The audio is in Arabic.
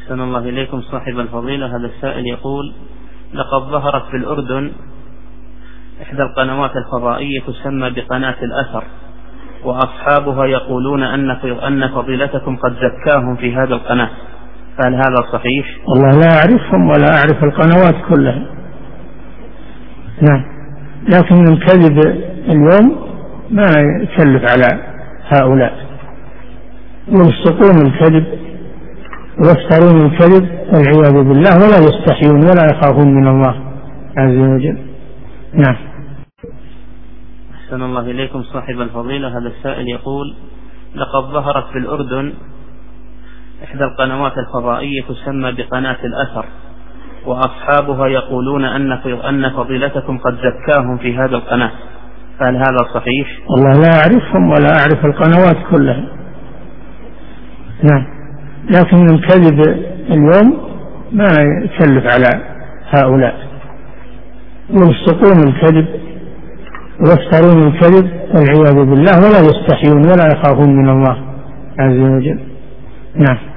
أحسن الله إليكم صاحب الفضيلة. هذا السائل يقول: لقد ظهرت في الأردن إحدى القنوات الفضائية تسمى بقناة الأثر، وأصحابها يقولون أن فضيلتكم قد زكاهم في هذا القناة، فهل هذا صحيح؟ والله لا أعرفهم ولا أعرف القنوات كلها، نعم، لكن من كذب اليوم ما يكلف على هؤلاء، يلصقون الكذب ويفترون الكذب والعياذ بالله، ولا يستحيون ولا يخافون من الله عز وجل. نعم. أحسن الله إليكم صاحب الفضيلة. هذا السائل يقول: لقد ظهرت في الأردن إحدى القنوات الفضائية تسمى بقناة الأثر، وأصحابها يقولون أن فضيلتكم قد زكاهم في هذا القناة، فهل هذا صحيح؟ والله لا أعرفهم ولا أعرف القنوات كلها، نعم، لكن من كذب اليوم ما يكلف على هؤلاء، يلصقون الكذب ويفترون الكذب والعياذ بالله، ولا يستحيون ولا يخافون من الله عز وجل. نعم.